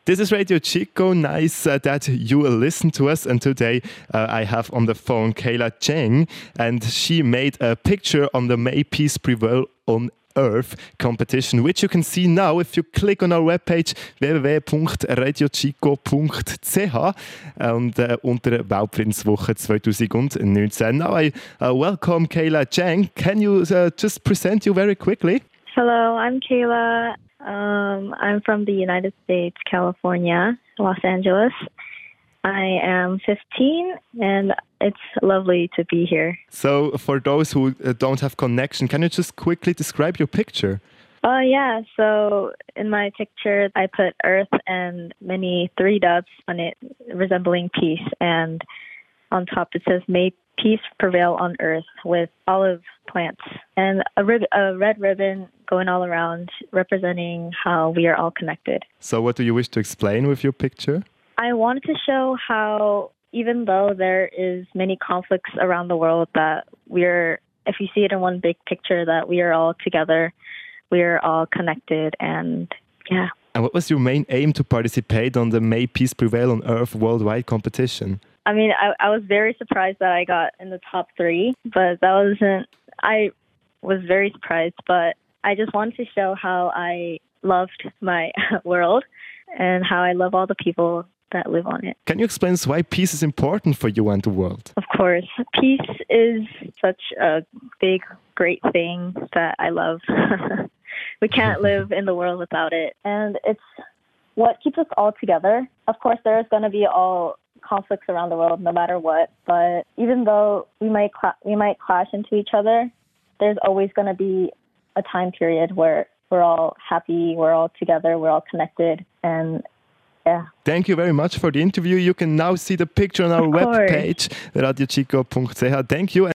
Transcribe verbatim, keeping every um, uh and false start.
This is Radio Chico. Nice uh, that you listen to us. And today uh, I have on the phone Kayla Cheng, and she made a picture on the May Peace Prevail on Earth competition, which you can see now if you click on our webpage w w w punkt radio chico punkt c h und uh, unter Weltfriedenswoche zwanzig neunzehn. Now I uh, welcome Kayla Cheng. Can you uh, just present you very quickly? Hello, I'm Kayla. Um, I'm from the United States, California, Los Angeles. I am fifteen, and it's lovely to be here. So, for those who uh, don't have connection, can you just quickly describe your picture? Oh, uh, yeah. So, in my picture, I put Earth and many three doves on it, resembling peace. And on top, it says, "May peace prevail on Earth," with olive plants and a, rib- a red ribbon going all around, representing how we are all connected. So, what do you wish to explain with your picture? I wanted to show how, even though there is many conflicts around the world, that we're, if you see it in one big picture, that we are all together, we are all connected, and yeah. And what was your main aim to participate on the May Peace Prevail on Earth worldwide competition? I mean, I, I was very surprised that I got in the top three, but that wasn't, I was very surprised, but I just wanted to show how I loved my world and how I love all the people that live on it. Can you explain why peace is important for you and the world? Of course. Peace is such a big, great thing that I love. We can't live in the world without it. And it's what keeps us all together. Of course, there's going to be all conflicts around the world no matter what. But even though we might cl- we might clash into each other, there's always going to be a time period where we're all happy, we're all together, we're all connected, and yeah. Thank you very much for the interview. You can now see the picture on our webpage, radio chico punkt c h. Thank you.